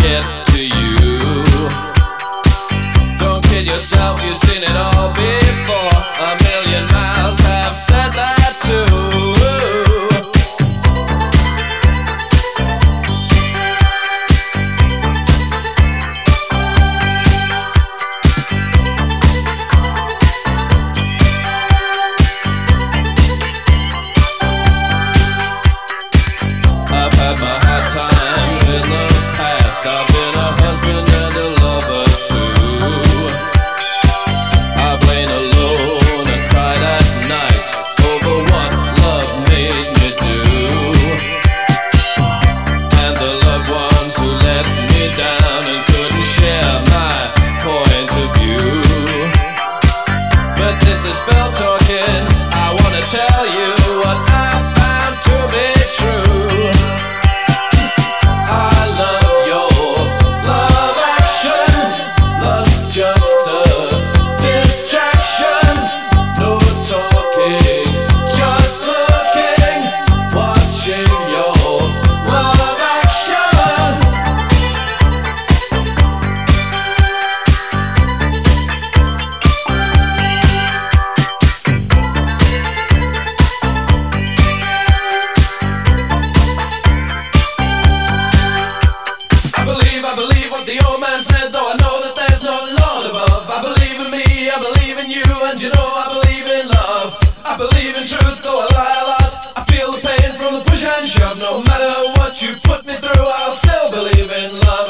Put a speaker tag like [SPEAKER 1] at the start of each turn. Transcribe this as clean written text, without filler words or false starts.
[SPEAKER 1] get to you. Don't kid yourself, you've seen it all before. A million miles have said that too. I've had my hard times in the past. I've been a husband and a lover too. I've lain alone and cried at night over what love made me do, and the loved ones who let me down and couldn't share my point of view. But this is Phil talking. I wanna tell you what I found to be true. I believe what the old man says, though I know that there's no Lord above. I believe in me, I believe in you, and you know I believe in love. I believe in truth, though I lie a lot. I feel the pain from the push and shove. No matter what you put me through, I'll still believe in love.